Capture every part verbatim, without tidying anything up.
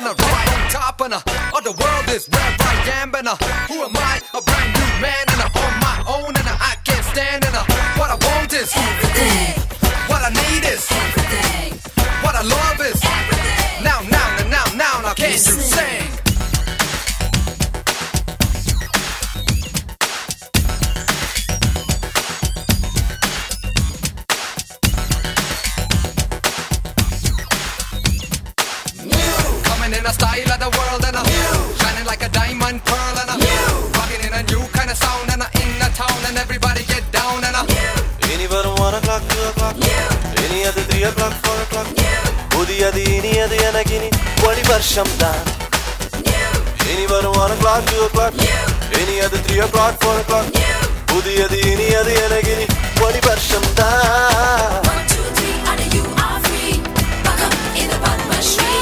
and I'm right on top and uh, of the world is where I am and uh, who am I? A brand new man and uh, on my own and uh, I can't stand and uh, what I want is everything. What I need is everything. What I love is everything. Now, now, now, now, now, can you sing? In a style of the world and a new. Shining like a diamond pearl and a new. Rocking in a new kind of sound and a in the town and everybody get down and a new. Any but one o'clock, two o'clock, new. Any other three o'clock, four o'clock, new. Udiyadi any other yanagini, wali varsham dan. Any but one o'clock, two o'clock, new. Any other three o'clock, four o'clock, new. Udiyadi any other yanagini, wali varsham dan. One, two, three, and you are free. Welcome in the Padma Shri.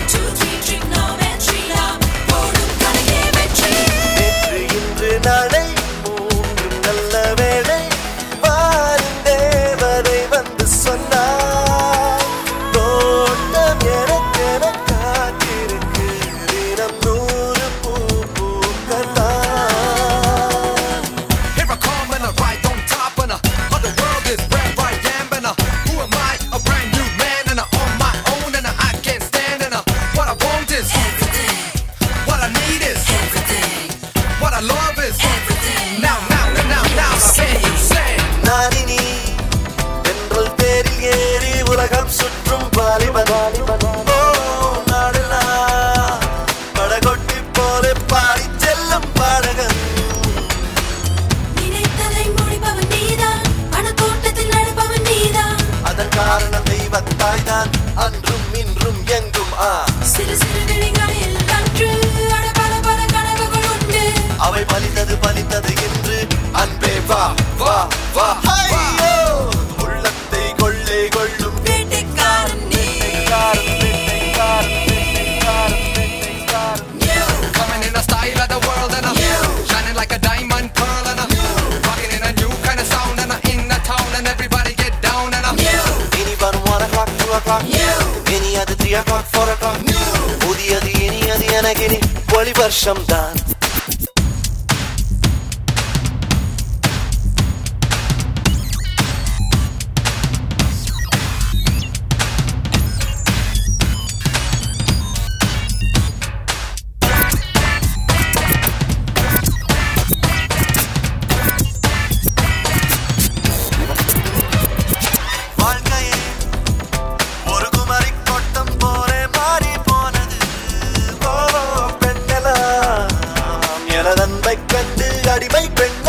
நாளை மூன்றும் நல்ல வேளை வாரும் தேவதை வந்து சொன்னார் தோட்டம் எனக்கென காத்திருக்கு தினம் நூறு பூ பூக்கத்தான். Here I come and I ride on top and uh, of the world is where I am and uh, who am I? A brand new man and uh, on my own and uh, I can't stand and uh, what I want is everything. What I need is everything. What I love is everything. Now, now, now, now, now, can you sing? நானினி தென்றல் தேரில் ஏறி உலகம் சுற்றும் வாலிபன் ஓ நாடெல்லாம் படகொட்டி போல பாடி செல்லும் பாடகன். நினைத்ததை முடிப்பவன் நீதான், பணத்தோட்டத்தில் நடப்பவன் நீதான். அதன் காரணம் தெய்வத்தாய் தான் அன்றும் இன்றும் எங்கும் ஆ சிறு சிறு விழிகளில் அன்று அட பல பல கனவுகள் உண்டு. அவை பலித்தது பலித்தது என்று அன்பே வா வா வா ஐயோ உள்ளத்தை கொள்ளை கொள்ளும் வேட்டைக்காரன் நீ. Coming in a style of the world and uh, shining like a diamond pearl and uh, rocking in a new kind of sound and uh, in the town and everybody get down and uh, any but one o'clock, two o'clock, any other three o'clock, four o'clock, udiyadi any other yanagini wali varsham dan. அன்பை கண்டு அடிமை பெண்